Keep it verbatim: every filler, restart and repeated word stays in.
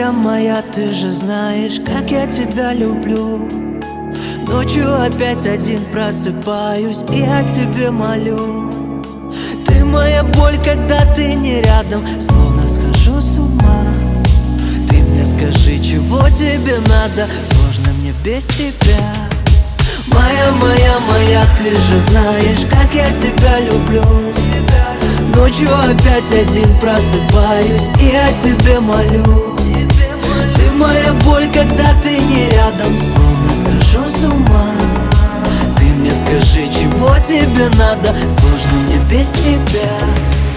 моя, моя, ты же знаешь, как я тебя люблю. Ночью опять один просыпаюсь и о тебе молю. Ты моя боль, когда ты не рядом, словно схожу с ума. Ты мне скажи, чего тебе надо, сложно мне без тебя. Моя, моя, моя, ты же знаешь, как я тебя люблю. Ночью опять один просыпаюсь и о тебе молю. Ты моя боль, когда ты не рядом, словно схожу с ума. Ты мне скажи, чего тебе надо, сложно мне без тебя.